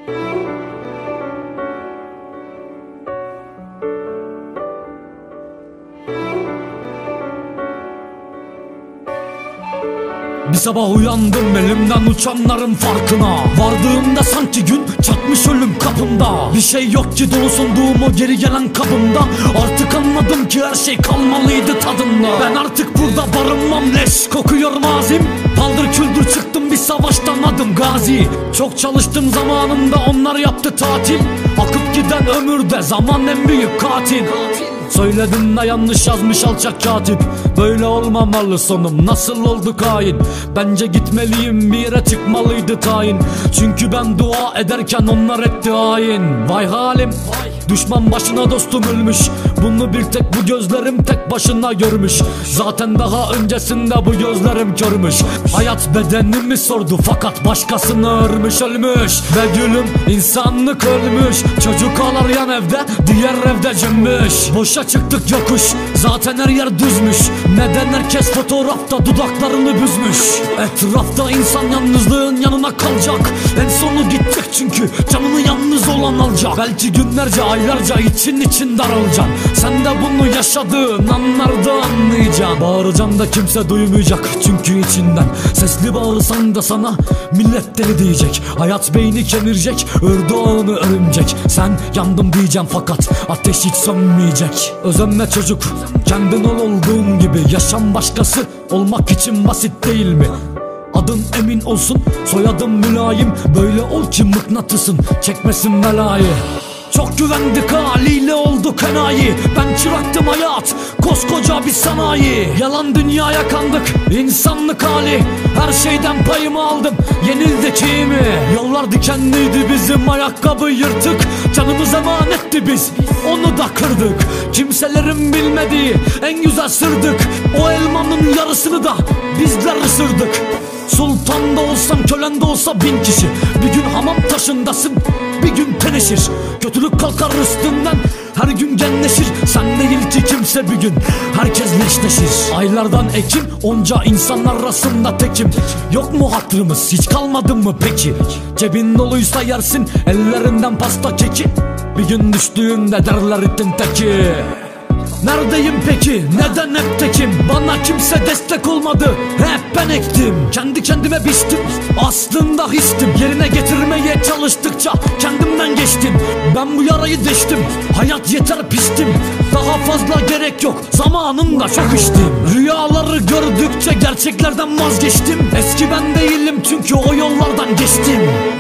Bir sabah uyandım elimden uçanların farkına. Vardığımda sanki gün çatmış ölüm kapımda. Bir şey yok ki dolu sunduğum o geri gelen kabımda. Artık anladım ki her şey kalmalıydı tadında. Ben artık burada barınmam, leş kokuyor mazim. Paldır küldür çıktım bir savaştan, adım Gazi. Çok çalıştım zamanında, onlar yaptı tatil. Akıp giden ömürde zaman en büyük katil. Söyledim de yanlış yazmış alçak katip. Böyle olmamalı sonum, nasıl olduk hain. Bence gitmeliyim, bir yere çıkmalıydı tayin. Çünkü ben dua ederken onlar etti hain. Vay halim, düşman başına dostum ölmüş. Bunu bir tek bu gözlerim tek başına görmüş. Zaten daha öncesinde bu gözlerim körmüş. Hayat bedenimi sordu fakat başkasını örmüş, ölmüş. Ve gülüm insanlık ölmüş. Çocuk ağlar yan evde, diğer evde cümbüş. Boşa çıktık yokuş, zaten her yer düzmüş. Neden herkes fotoğrafta dudaklarını büzmüş? Etrafta insan yalnızlığın yanına kalacak. En sonu gidecek çünkü canını yalnız olan alacak. Belki günlerce aylarca için daralacaksın. Sen de bunu yaşadığın anlarda anlayacaksın. Bağıracaksın da kimse duymayacak çünkü içinden. Sesli bağırsan da sana millet deli diyecek. Hayat beyni kemirecek, ördü ağını örümcek. Sen yandım diyeceğim fakat ateş hiç sönmeyecek. Özenme çocuk, kendin ol olduğun gibi. Yaşam başkası olmak için basit değil mi? Adın emin olsun, soyadın mülayim. Böyle ol ki mıknatısın çekmesin belayı. Çok güvendik haliyle olduk enayi. Ben çıraktım hayat, koskoca bir sanayi. Yalan dünyaya kandık, insanlık hali. Her şeyden payımı aldım, yenildi kimi. Yollar dikenliydi bizim, ayakkabı yırtık. Canımız emanetti biz, onu da kırdık. Kimselerin bilmediği en güzel sırdık. O elmanın yarısını da bizler ısırdık. Sultan da olsam kölen de olsa 1000 kişi. Bir gün hamam taşındasın, bir gün teneşir. Kötülük kalkar üstünden, her gün genleşir. Sen değil ki kimse bir gün, herkes leşleşir. Aylardan Ekim, onca insanlar arasında tekim. Yok mu hatırımız, hiç kalmadı mı peki? Cebin doluysa yersin ellerinden pasta keki. Bir gün düştüğünde derler ittin teki. Neredeyim peki? Neden hep tekim? Bana kimse destek olmadı, hep ben ektim. Kendi kendime biçtim, aslında hiçtim. Yerine getirmeye çalıştıkça kendimden geçtim. Ben bu yarayı deştim, hayat yeter piştim. Daha fazla gerek yok, zamanında çok içtim. Rüyaları gördükçe gerçeklerden vazgeçtim. Eski ben değilim çünkü o yollardan geçtim.